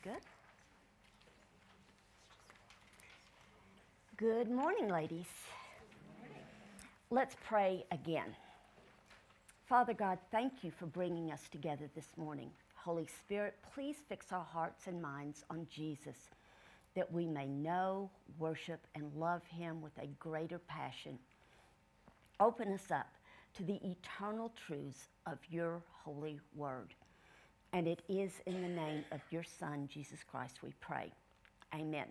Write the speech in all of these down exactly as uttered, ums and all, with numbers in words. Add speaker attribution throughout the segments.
Speaker 1: good. Good morning, ladies. Let's pray again. Father God, thank you for bringing us together this morning. Holy Spirit, please fix our hearts and minds on Jesus, that we may know, worship, and love him with a greater passion. Open us up to the eternal truths of your holy word. And it is in the name of your Son, Jesus Christ, we pray. Amen.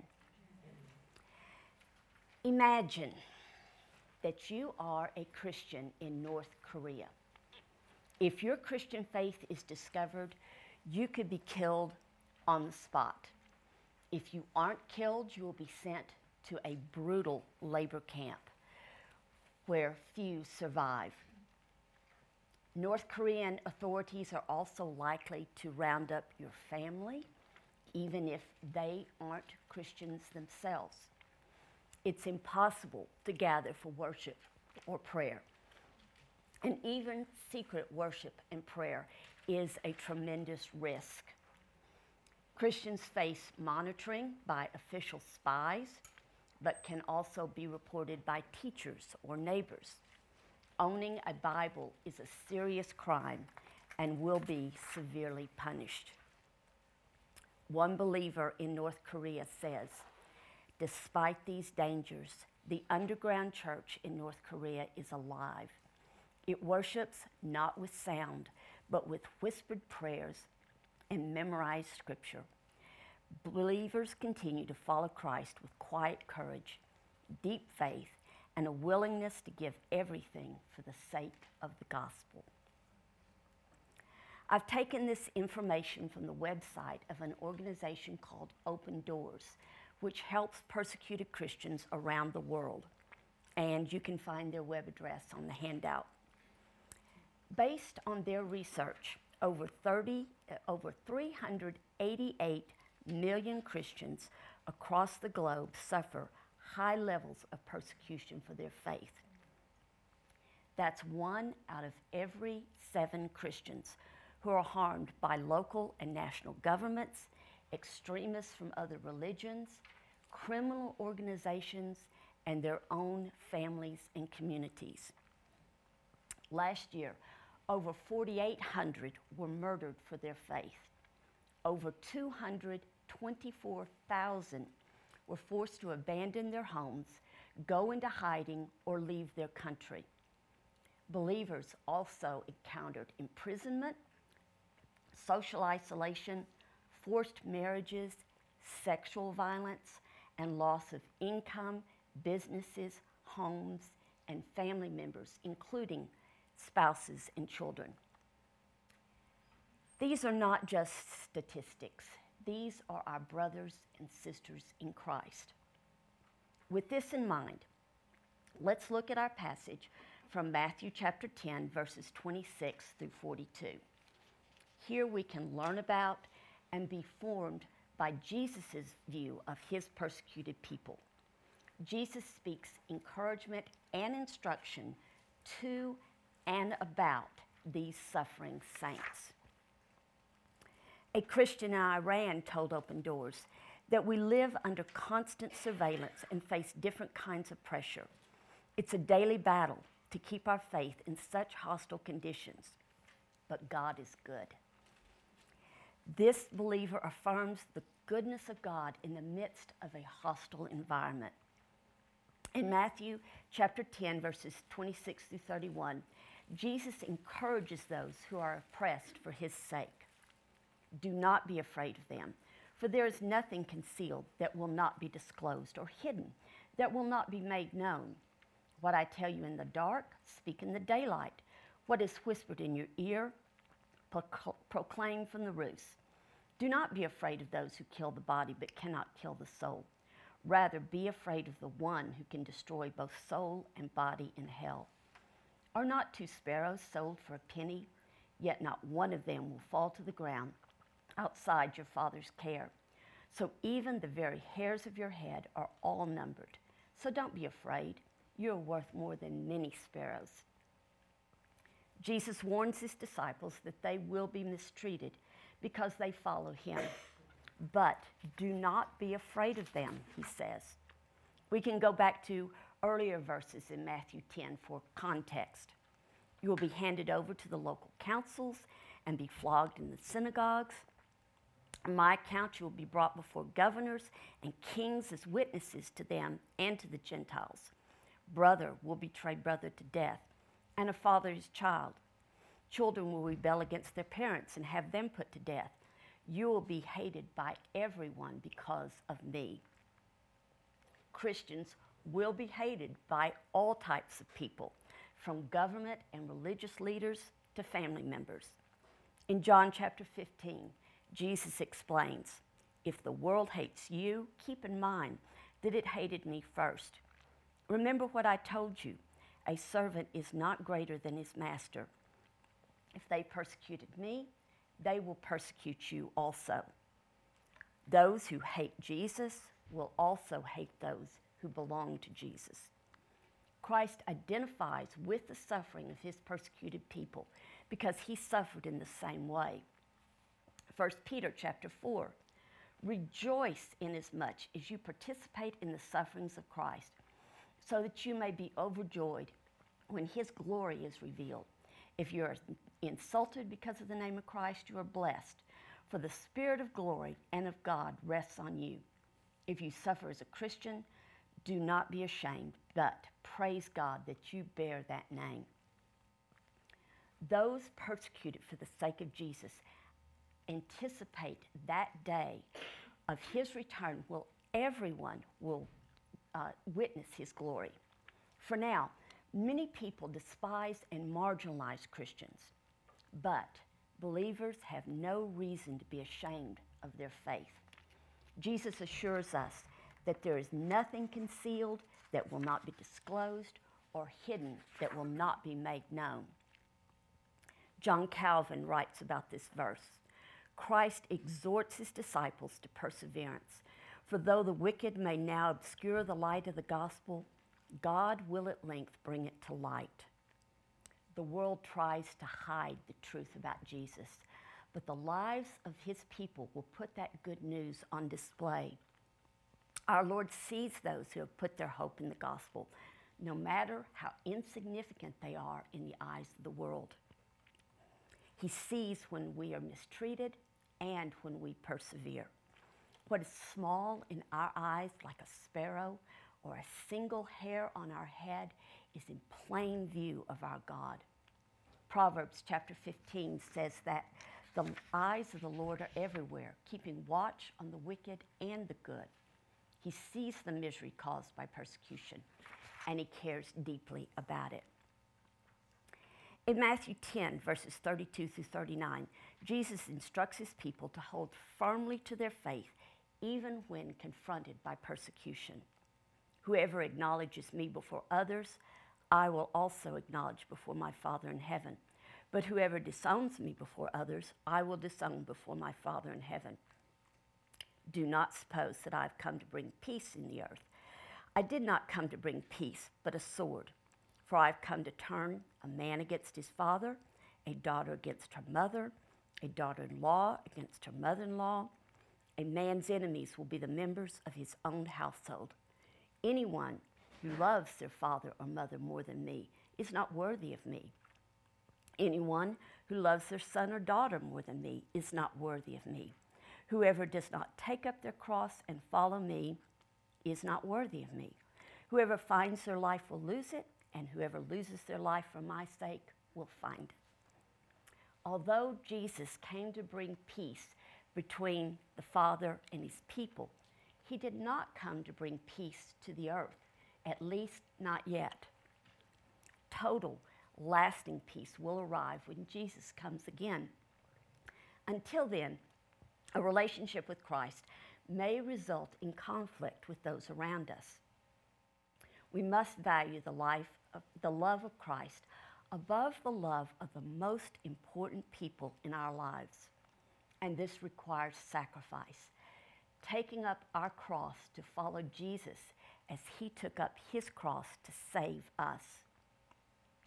Speaker 1: Imagine that you are a Christian in North Korea. If your Christian faith is discovered, you could be killed on the spot. If you aren't killed, you will be sent to a brutal labor camp where few survive. North Korean authorities are also likely to round up your family, even if they aren't Christians themselves. It's impossible to gather for worship or prayer. And even secret worship and prayer is a tremendous risk. Christians face monitoring by official spies, but can also be reported by teachers or neighbors. Owning a Bible is a serious crime and will be severely punished. One believer in North Korea says, despite these dangers, the underground church in North Korea is alive. It worships not with sound, but with whispered prayers and memorized scripture. Believers continue to follow Christ with quiet courage, deep faith, and a willingness to give everything for the sake of the gospel. I've taken this information from the website of an organization called Open Doors, which helps persecuted Christians around the world. And you can find their web address on the handout. Based on their research, over thirty, uh, over three hundred eighty-eight million Christians across the globe suffer high levels of persecution for their faith. That's one out of every seven Christians who are harmed by local and national governments, extremists from other religions, criminal organizations, and their own families and communities. Last year, over forty-eight hundred were murdered for their faith. Over two hundred twenty-four thousand were forced to abandon their homes, go into hiding, or leave their country. Believers also encountered imprisonment, social isolation, forced marriages, sexual violence, and loss of income, businesses, homes, and family members, including spouses and children. These are not just statistics. These are our brothers and sisters in Christ. With this in mind, let's look at our passage from Matthew chapter ten, verses twenty-six through forty-two. Here we can learn about and be formed by Jesus' view of his persecuted people. Jesus speaks encouragement and instruction to and about these suffering saints. A Christian in Iran told Open Doors that we live under constant surveillance and face different kinds of pressure. It's a daily battle to keep our faith in such hostile conditions, but God is good. This believer affirms the goodness of God in the midst of a hostile environment. In Matthew chapter ten, verses twenty-six through thirty-one, Jesus encourages those who are oppressed for his sake. Do not be afraid of them, for there is nothing concealed that will not be disclosed, or hidden that will not be made known. What I tell you in the dark, speak in the daylight. What is whispered in your ear, proclaim from the roofs. Do not be afraid of those who kill the body but cannot kill the soul. Rather, be afraid of the one who can destroy both soul and body in hell. Are not two sparrows sold for a penny? Yet not one of them will fall to the ground outside your Father's care. So even the very hairs of your head are all numbered. So don't be afraid. You're worth more than many sparrows. Jesus warns his disciples that they will be mistreated because they follow him. But do not be afraid of them, he says. We can go back to earlier verses in Matthew ten for context. You will be handed over to the local councils and be flogged in the synagogues. On my account, you will be brought before governors and kings as witnesses to them and to the Gentiles. Brother will betray brother to death, and a father his child. Children will rebel against their parents and have them put to death. You will be hated by everyone because of me. Christians will be hated by all types of people, from government and religious leaders to family members. In John chapter fifteen, Jesus explains, if the world hates you, keep in mind that it hated me first. Remember what I told you, a servant is not greater than his master. If they persecuted me, they will persecute you also. Those who hate Jesus will also hate those who belong to Jesus. Christ identifies with the suffering of his persecuted people because he suffered in the same way. First Peter chapter four, rejoice inasmuch as you participate in the sufferings of Christ, so that you may be overjoyed when his glory is revealed. If you are insulted because of the name of Christ, you are blessed, for the Spirit of glory and of God rests on you. If you suffer as a Christian, do not be ashamed, but praise God that you bear that name. Those persecuted for the sake of Jesus anticipate that day of his return. Will everyone will uh, witness his glory. For now, many people despise and marginalize Christians, but believers have no reason to be ashamed of their faith. Jesus assures us that there is nothing concealed that will not be disclosed or hidden that will not be made known. John Calvin writes about this verse, Christ exhorts his disciples to perseverance, for though the wicked may now obscure the light of the gospel, God will at length bring it to light. The world tries to hide the truth about Jesus, but the lives of his people will put that good news on display. Our Lord sees those who have put their hope in the gospel, no matter how insignificant they are in the eyes of the world. He sees when we are mistreated and when we persevere. What is small in our eyes, like a sparrow or a single hair on our head, is in plain view of our God. Proverbs chapter fifteen says that the eyes of the Lord are everywhere, keeping watch on the wicked and the good. He sees the misery caused by persecution, and he cares deeply about it. In Matthew ten, verses thirty-two through thirty-nine, Jesus instructs his people to hold firmly to their faith, even when confronted by persecution. Whoever acknowledges me before others, I will also acknowledge before my Father in heaven. But whoever disowns me before others, I will disown before my Father in heaven. Do not suppose that I have come to bring peace in the earth. I did not come to bring peace, but a sword. For I have come to turn a man against his father, a daughter against her mother, a daughter-in-law against her mother-in-law. A man's enemies will be the members of his own household. Anyone who loves their father or mother more than me is not worthy of me. Anyone who loves their son or daughter more than me is not worthy of me. Whoever does not take up their cross and follow me is not worthy of me. Whoever finds their life will lose it, and whoever loses their life for my sake will find it. Although Jesus came to bring peace between the Father and his people, he did not come to bring peace to the earth, at least not yet. Total, lasting peace will arrive when Jesus comes again. Until then, a relationship with Christ may result in conflict with those around us. We must value the life of the love of Christ above the love of the most important people in our lives. And this requires sacrifice, taking up our cross to follow Jesus as he took up his cross to save us.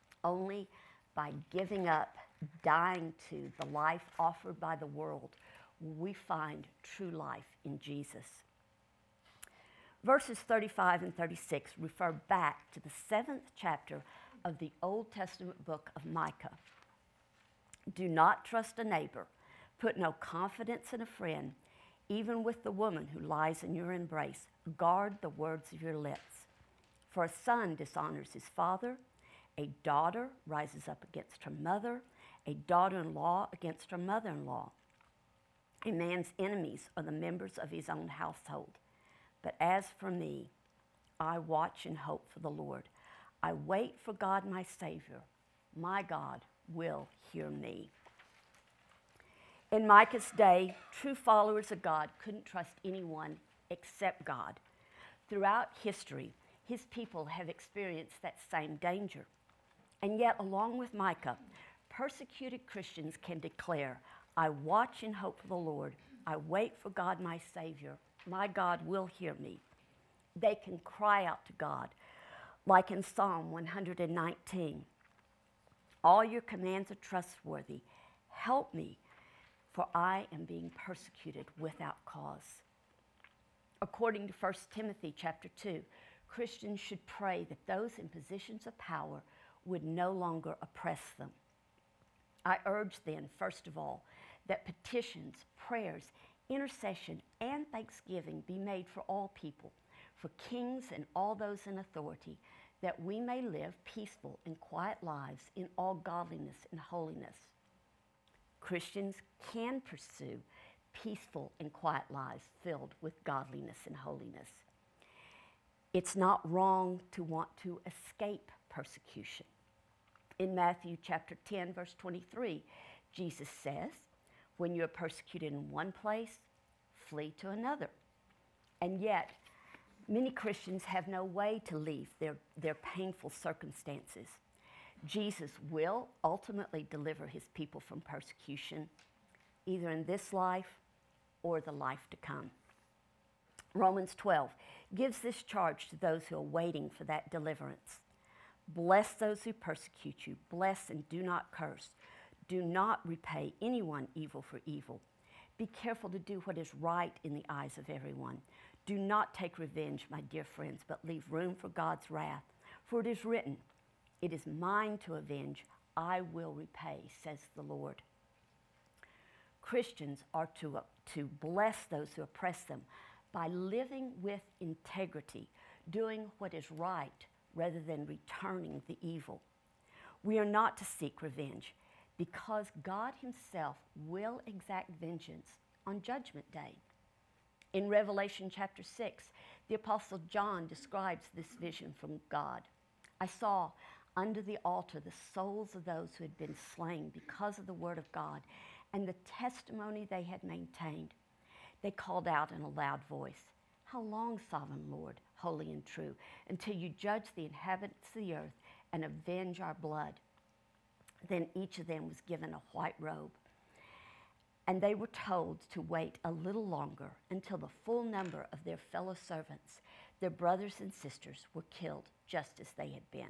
Speaker 1: Only by giving up, dying to the life offered by the world, we find true life in Jesus. Verses thirty-five and thirty-six refer back to the seventh chapter of the Old Testament book of Micah. Do not trust a neighbor. Put no confidence in a friend, even with the woman who lies in your embrace. Guard the words of your lips. For a son dishonors his father, a daughter rises up against her mother, a daughter-in-law against her mother-in-law. A man's enemies are the members of his own household. But as for me, I watch and hope for the Lord. I wait for God my Savior. My God will hear me. In Micah's day, true followers of God couldn't trust anyone except God. Throughout history, his people have experienced that same danger. And yet, along with Micah, persecuted Christians can declare, I watch and hope for the Lord. I wait for God my Savior. My God will hear me. They can cry out to God, like in Psalm one hundred nineteen. All your commands are trustworthy. Help me, for I am being persecuted without cause. According to First Timothy chapter two, Christians should pray that those in positions of power would no longer oppress them. I urge then, first of all, that petitions, prayers, intercession, and thanksgiving be made for all people, for kings and all those in authority, that we may live peaceful and quiet lives in all godliness and holiness. Christians can pursue peaceful and quiet lives filled with godliness and holiness. It's not wrong to want to escape persecution. In Matthew chapter ten, verse twenty-three, Jesus says, when you are persecuted in one place, flee to another. And yet, many Christians have no way to leave their, their painful circumstances. Jesus will ultimately deliver his people from persecution, either in this life or the life to come. Romans twelve gives this charge to those who are waiting for that deliverance. Bless those who persecute you. Bless and do not curse. Do not repay anyone evil for evil. Be careful to do what is right in the eyes of everyone. Do not take revenge, my dear friends, but leave room for God's wrath. For it is written, it is mine to avenge. I will repay, says the Lord. Christians are to, uh, to bless those who oppress them by living with integrity, doing what is right rather than returning the evil. We are not to seek revenge, because God himself will exact vengeance on Judgment Day. In Revelation chapter six, the Apostle John describes this vision from God. I saw under the altar the souls of those who had been slain because of the word of God and the testimony they had maintained. They called out in a loud voice, how long, sovereign Lord, holy and true, until you judge the inhabitants of the earth and avenge our blood? Then each of them was given a white robe, and they were told to wait a little longer until the full number of their fellow servants, their brothers and sisters, were killed just as they had been.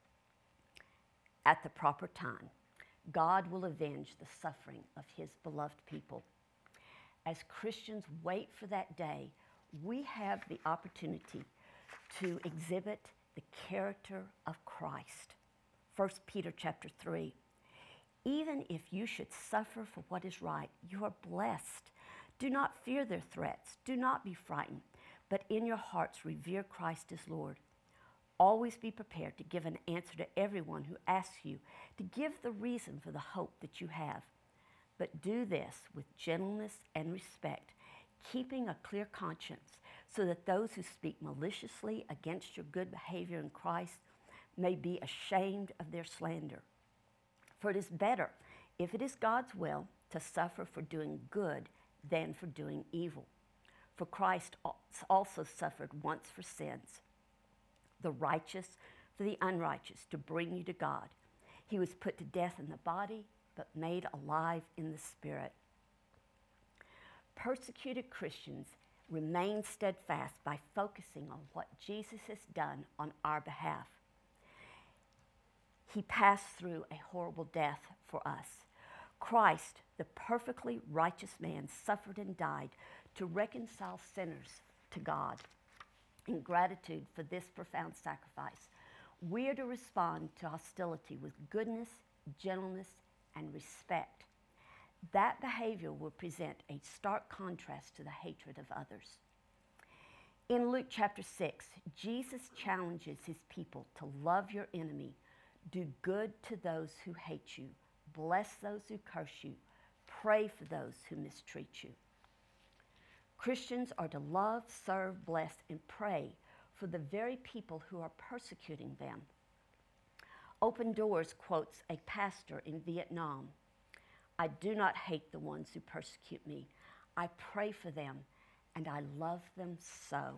Speaker 1: At the proper time, God will avenge the suffering of his beloved people. As Christians wait for that day, we have the opportunity to exhibit the character of Christ. First Peter chapter three. Even if you should suffer for what is right, you are blessed. Do not fear their threats. Do not be frightened, but in your hearts revere Christ as Lord. Always be prepared to give an answer to everyone who asks you to give the reason for the hope that you have. But do this with gentleness and respect, keeping a clear conscience, so that those who speak maliciously against your good behavior in Christ may be ashamed of their slander. For it is better, if it is God's will, to suffer for doing good than for doing evil. For Christ also suffered once for sins, the righteous for the unrighteous, to bring you to God. He was put to death in the body, but made alive in the spirit. Persecuted Christians remain steadfast by focusing on what Jesus has done on our behalf. He passed through a horrible death for us. Christ, the perfectly righteous man, suffered and died to reconcile sinners to God. In gratitude for this profound sacrifice, we are to respond to hostility with goodness, gentleness, and respect. That behavior will present a stark contrast to the hatred of others. In Luke chapter six, Jesus challenges his people to love your enemy, do good to those who hate you, bless those who curse you, pray for those who mistreat you. Christians are to love, serve, bless, and pray for the very people who are persecuting them. Open Doors quotes a pastor in Vietnam. "I do not hate the ones who persecute me. I pray for them, and I love them so."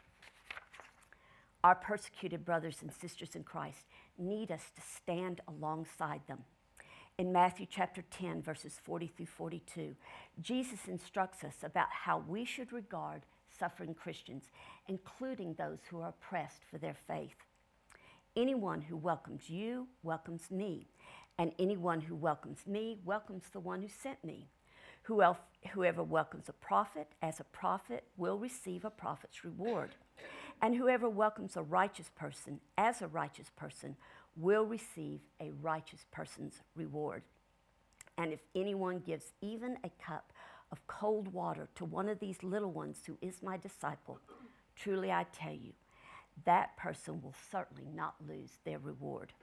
Speaker 1: Our persecuted brothers and sisters in Christ need us to stand alongside them. In Matthew chapter ten, verses forty through forty-two, Jesus instructs us about how we should regard suffering Christians, including those who are oppressed for their faith. "Anyone who welcomes you welcomes me, and anyone who welcomes me welcomes the one who sent me. Whoever welcomes a prophet as a prophet will receive a prophet's reward, and whoever welcomes a righteous person as a righteous person will receive a righteous person's reward. And if anyone gives even a cup of cold water to one of these little ones who is my disciple, truly I tell you, that person will certainly not lose their reward."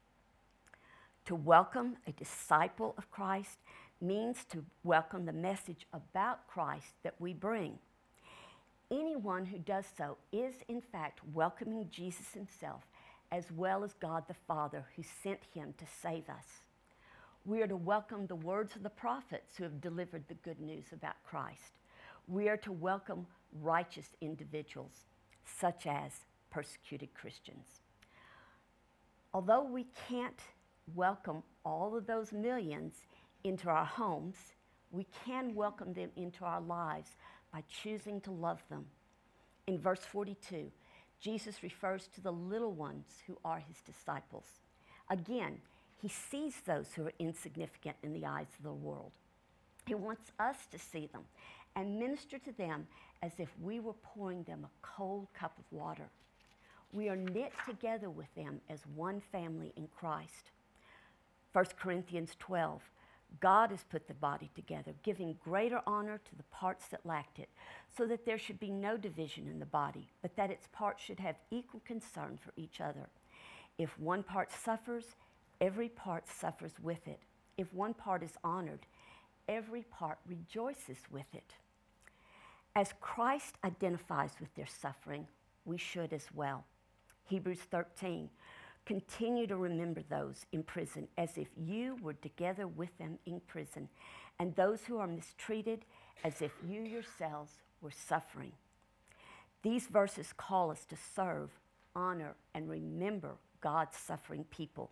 Speaker 1: To welcome a disciple of Christ means to welcome the message about Christ that we bring. Anyone who does so is, in fact, welcoming Jesus himself, as well as God the Father who sent him to save us. We are to welcome the words of the prophets who have delivered the good news about Christ. We are to welcome righteous individuals, such as persecuted Christians. Although we can't welcome all of those millions into our homes, we can welcome them into our lives by choosing to love them. In verse forty-two, Jesus refers to the little ones who are his disciples. Again, he sees those who are insignificant in the eyes of the world. He wants us to see them and minister to them as if we were pouring them a cold cup of water. We are knit together with them as one family in Christ. First Corinthians twelve, God has put the body together, giving greater honor to the parts that lacked it, so that there should be no division in the body, but that its parts should have equal concern for each other. If one part suffers, every part suffers with it. If one part is honored, every part rejoices with it. As Christ identifies with their suffering, we should as well. Hebrews thirteen, continue to remember those in prison as if you were together with them in prison, and those who are mistreated as if you yourselves were suffering. These verses call us to serve, honor, and remember God's suffering people.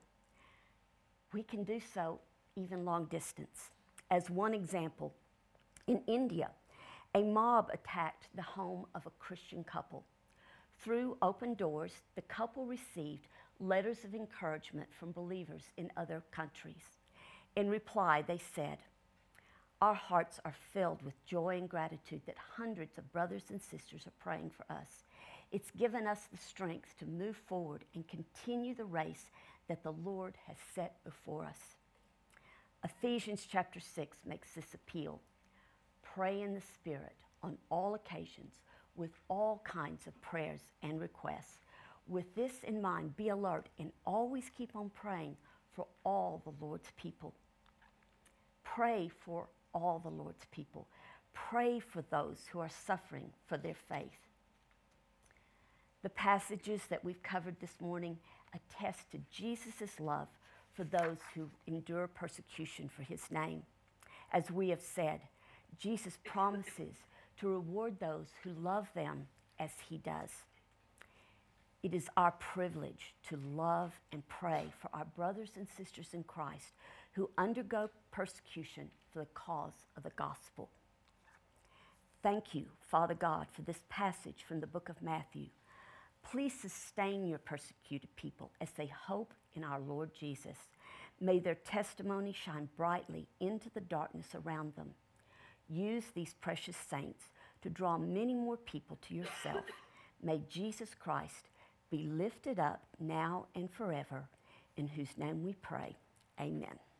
Speaker 1: We can do so even long distance. As one example, in India, a mob attacked the home of a Christian couple. Through Open Doors, the couple received letters of encouragement from believers in other countries. In reply, they said, "Our hearts are filled with joy and gratitude that hundreds of brothers and sisters are praying for us. It's given us the strength to move forward and continue the race that the Lord has set before us." Ephesians chapter six makes this appeal. Pray in the Spirit on all occasions with all kinds of prayers and requests. With this in mind, be alert and always keep on praying for all the Lord's people. Pray for all the Lord's people. Pray for those who are suffering for their faith. The passages that we've covered this morning attest to Jesus' love for those who endure persecution for his name. As we have said, Jesus promises to reward those who love them as he does. It is our privilege to love and pray for our brothers and sisters in Christ who undergo persecution for the cause of the gospel. Thank you, Father God, for this passage from the book of Matthew. Please sustain your persecuted people as they hope in our Lord Jesus. May their testimony shine brightly into the darkness around them. Use these precious saints to draw many more people to yourself. May Jesus Christ be lifted up now and forever, in whose name we pray. Amen.